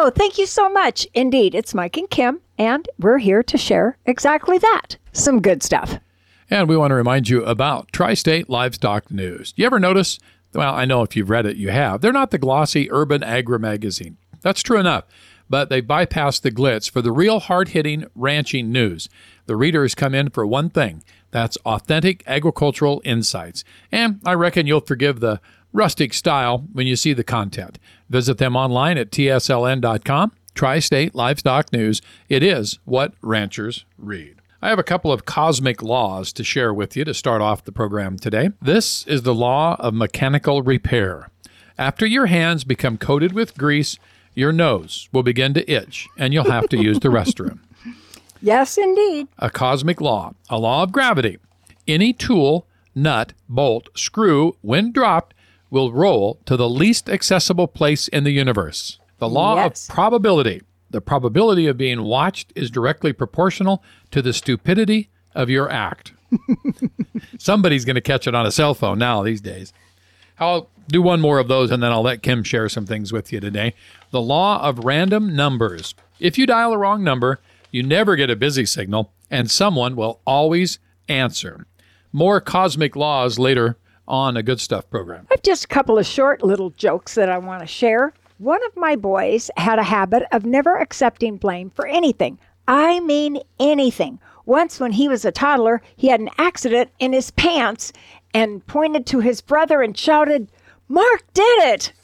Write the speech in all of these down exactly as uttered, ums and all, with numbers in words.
Oh, thank you so much. Indeed, it's Mike and Kim, and we're here to share exactly that. Some good stuff. And we want to remind you about Tri-State Livestock News. You ever notice, well, I know if you've read it, you have, they're not the glossy urban agri-magazine. That's true enough, but they bypass the glitz for the real hard-hitting ranching news. The readers come in for one thing. That's authentic agricultural insights. And I reckon you'll forgive the rustic style when you see the content. Visit them online at T S L N dot com. Tri-State Livestock News. It is what ranchers read. I have a couple of cosmic laws to share with you to start off the program today. This is the law of mechanical repair. After your hands become coated with grease, your nose will begin to itch, and you'll have to use the restroom. Yes, indeed. A cosmic law, a law of gravity. Any tool, nut, bolt, screw, when dropped, will roll to the least accessible place in the universe. The law Yes. of probability. The probability of being watched is directly proportional to the stupidity of your act. Somebody's going to catch it on a cell phone now these days. I'll do one more of those, and then I'll let Kim share some things with you today. The law of random numbers. If you dial a wrong number, you never get a busy signal, and someone will always answer. More cosmic laws later on a Good Stuff program. I have just a couple of short little jokes that I want to share. One of my boys had a habit of never accepting blame for anything. I mean anything. Once when he was a toddler, he had an accident in his pants and pointed to his brother and shouted, "Mark did it!"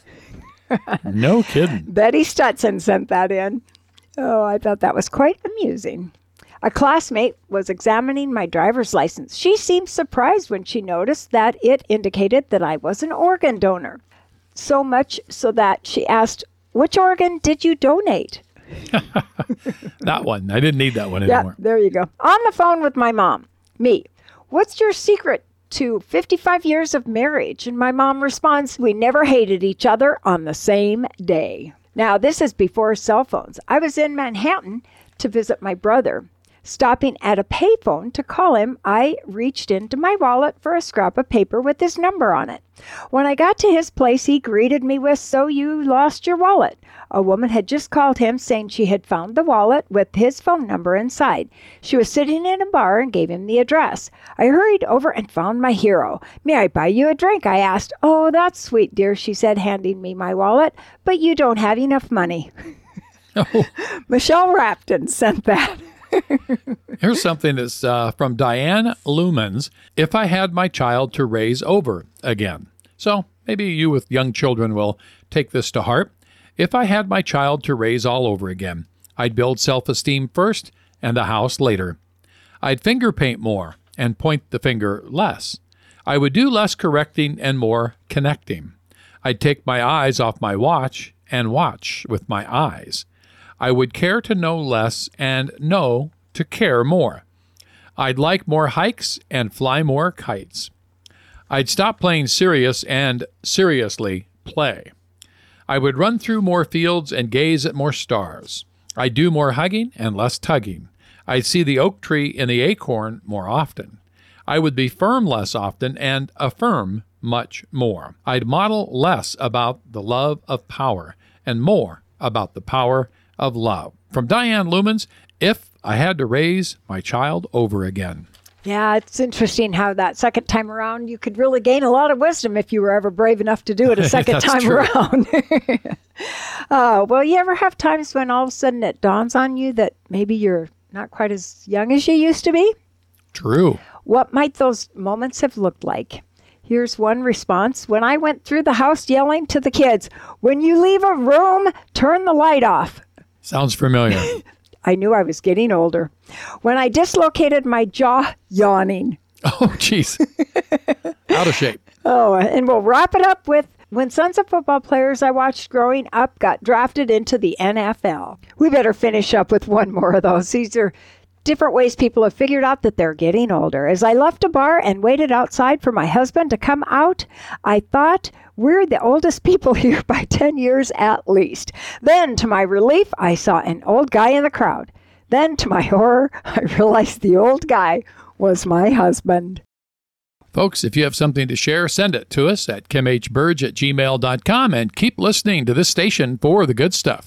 No kidding. Betty Stutson sent that in. Oh, I thought that was quite amusing. A classmate was examining my driver's license. She seemed surprised when she noticed that it indicated that I was an organ donor. So much so that she asked, "Which organ did you donate?" That one. I didn't need that one Yeah, anymore. there you go. On the phone with my mom. Me. "What's your secret to fifty-five years of marriage?" And my mom responds, "We never hated each other on the same day." Now, this is before cell phones. I was in Manhattan to visit my brother. Stopping at a payphone to call him, I reached into my wallet for a scrap of paper with his number on it. When I got to his place, he greeted me with, "So you lost your wallet." A woman had just called him saying she had found the wallet with his phone number inside. She was sitting in a bar and gave him the address. I hurried over and found my hero. "May I buy you a drink?" I asked. "Oh, that's sweet, dear," she said, handing me my wallet, "but you don't have enough money." Oh. Michelle Rapton sent that. Here's something that's uh, from Diane Lumens. If I had my child to raise over again. So maybe you with young children will take this to heart. If I had my child to raise all over again, I'd build self-esteem first and the house later. I'd finger paint more and point the finger less. I would do less correcting and more connecting. I'd take my eyes off my watch and watch with my eyes. I would care to know less and know to care more. I'd like more hikes and fly more kites. I'd stop playing serious and seriously play. I would run through more fields and gaze at more stars. I'd do more hugging and less tugging. I'd see the oak tree and the acorn more often. I would be firm less often and affirm much more. I'd model less about the love of power and more about the power of love. From Diane Lumens, If I Had to Raise My Child Over Again. Yeah, it's interesting how that second time around, you could really gain a lot of wisdom if you were ever brave enough to do it a second time true. around. uh, well, you ever have times when all of a sudden it dawns on you that maybe you're not quite as young as you used to be? True. What might those moments have looked like? Here's one response. When I went through the house yelling to the kids, "When you leave a room, turn the light off." Sounds familiar. I knew I was getting older. When I dislocated my jaw yawning. Oh, jeez. Out of shape. Oh, and we'll wrap it up with when sons of football players I watched growing up got drafted into the N F L. We better finish up with one more of those. These are different ways people have figured out that they're getting older. As I left a bar and waited outside for my husband to come out, I thought, we're the oldest people here by ten years at least. Then, to my relief, I saw an old guy in the crowd. Then, to my horror, I realized the old guy was my husband. Folks, if you have something to share, send it to us at kim h burge at gmail dot com and keep listening to this station for the good stuff.